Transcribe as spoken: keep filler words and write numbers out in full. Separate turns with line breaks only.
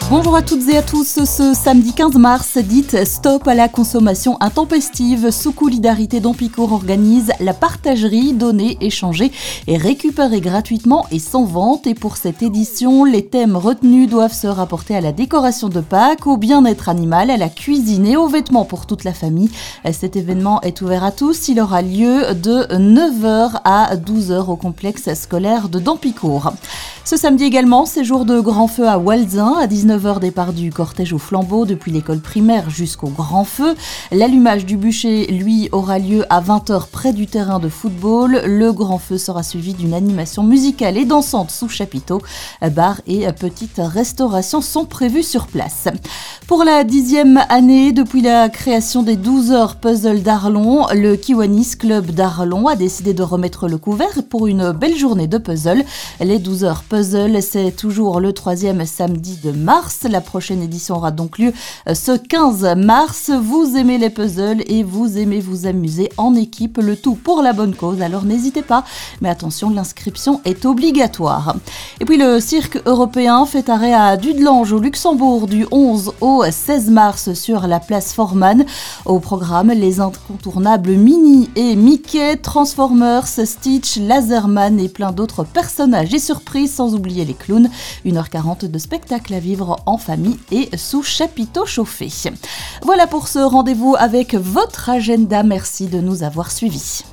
Bonjour à toutes et à tous, ce samedi quinze mars, dites stop à la consommation intempestive. Sous-Solidarité d'Ampicourt organise la partagerie, donner, échanger et récupérer gratuitement et sans vente. Et pour cette édition, les thèmes retenus doivent se rapporter à la décoration de Pâques, au bien-être animal, à la cuisine et aux vêtements pour toute la famille. Cet événement est ouvert à tous. Il aura lieu de neuf heures à douze heures au complexe scolaire de Dampicourt. Ce samedi également, séjour de grand feu à Walzin. À dix-neuf heures, départ du cortège au flambeau depuis l'école primaire jusqu'au grand feu. L'allumage du bûcher, lui, aura lieu à vingt heures près du terrain de football. Le grand feu sera suivi d'une animation musicale et dansante sous chapiteau. Bar et petite restauration sont prévus sur place. Pour la dixième année, depuis la création des douze heures puzzle d'Arlon, le Kiwanis Club d'Arlon a décidé de remettre le couvert pour une belle journée de puzzle. Les douze heures puzzle, c'est toujours le troisième samedi de mars. La prochaine édition aura donc lieu ce quinze mars. Vous aimez les puzzles et vous aimez vous amuser en équipe, le tout pour la bonne cause, alors n'hésitez pas. Mais attention, l'inscription est obligatoire. Et puis le cirque européen fait arrêt à Dudelange au Luxembourg du onze au seize mars sur la place Forman. Au programme, les incontournables Minnie et Mickey, Transformers, Stitch, Laserman et plein d'autres personnages et surprises, sans oublier les clowns. une heure quarante de spectacle à vivre en famille et sous chapiteau chauffé. Voilà pour ce rendez-vous avec votre agenda. Merci de nous avoir suivis.